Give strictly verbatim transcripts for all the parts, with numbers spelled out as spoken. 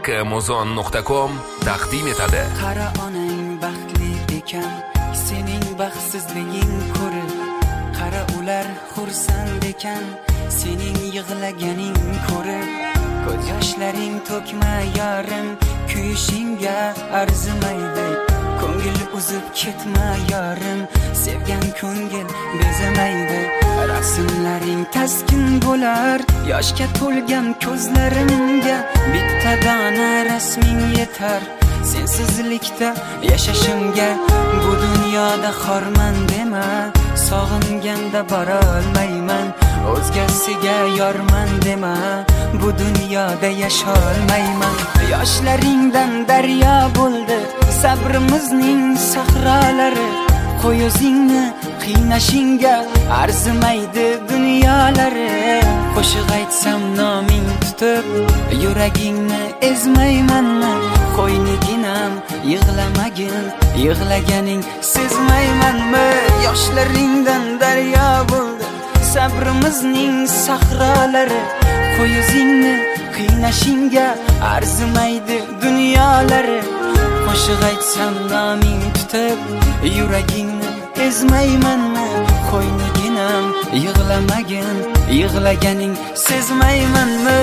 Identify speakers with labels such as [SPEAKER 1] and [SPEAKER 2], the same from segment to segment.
[SPEAKER 1] Muzon nuqta com taqdim etadi.
[SPEAKER 2] Qara onang baxtli ekan, sening baxtsizliging ko'rib. Qara ular xursand ekan, sening yig'laganing ko'rib. Ko'z yoshlaring to'kma yarim, kuyishingga arzimaydi. Ko'ngil uzib ketma yarim, sevgan ko'ngil bezamaydi. Rasmlaring taskin bo'lar, yoshga to'lgan ko'zlarimga. Bitta dona rasming yetar, sensizlikda yashashimga. Bu dunyoda xorman dema, sog'inganda bora olmayman. O'zgasiga yorman dema, bu dunyoda yasha olmayman. Yoshlaringdan daryo bo'ldi sabrimizning sahrolari. Qo'y o'zingni qiynashingga arzimaydi dunyolari. Qo'shiq aytsam noming tutib, yuragingni ezmaymanmi? Qo'yniginam yig'lamagin, yig'laganing sezmaymanmi? Yoshlaringdan daryo bo'ldi sabrimizning sahrolari. Qo'y o'zingni qiynashingga arzimaydi dunyolari. Qo'shiq aytsam noming tutib, yuragingni ezmaymanmi? Qo'yniginam yig'lamagin, yig'laganing sezmaymanmi?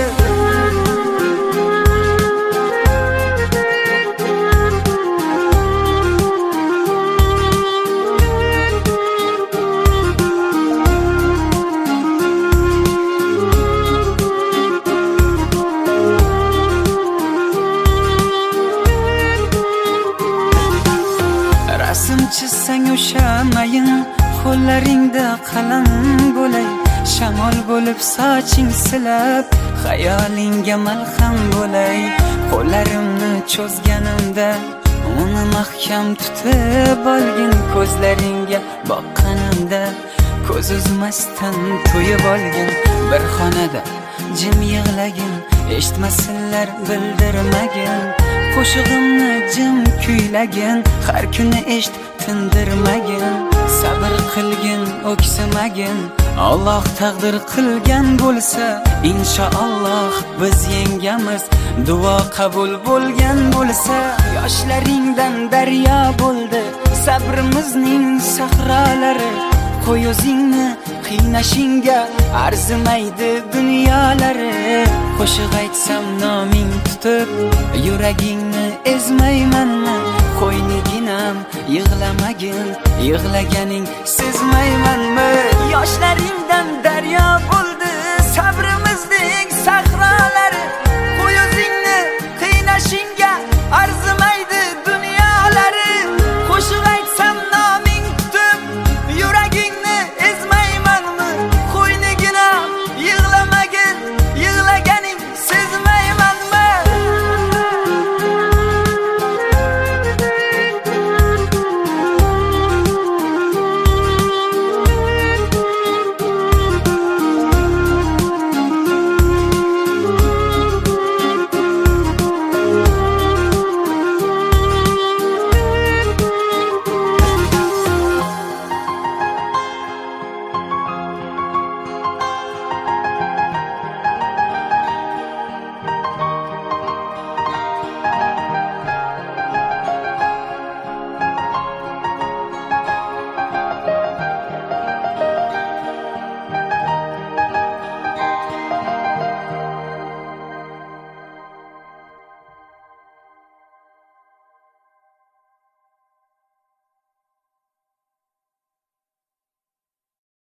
[SPEAKER 2] Rasm chizsang o'sha mayin, qo'llaringda qalam bo'lay. Shamol bo'lib soching silab, xayolingga malham bo'lay. Qo'llarimni cho'zganimda uni mahkam tutib olgin. Ko'zlaringga boqqanimda ko'z uzmasdan to'yib olgin. Bir xonada jim yig'lagin, eshitmasinlar bildirmagin. Qo'shig'imni jim kuylagin, har kuni eshit tindirmagin. Sabr qilgin, o'ksimagin. Alloh taqdir qilgan bo'lsa, inshaalloh biz yengamiz. Duo qabul bo'lgan bo'lsa, yoshlaringdan daryo bo'ldi sabrimizning sahrolari. Qo'y o'zingni qiynashingga arzimaydi dunyolari. Qo'shiq aytsam noming tutib, yuragingni ezmaymanmi? Qo'yniginam yig'lamagin, yig'laganing sezmaymanmi? Yoshlaringdan daryo bo'ldi sabrimizning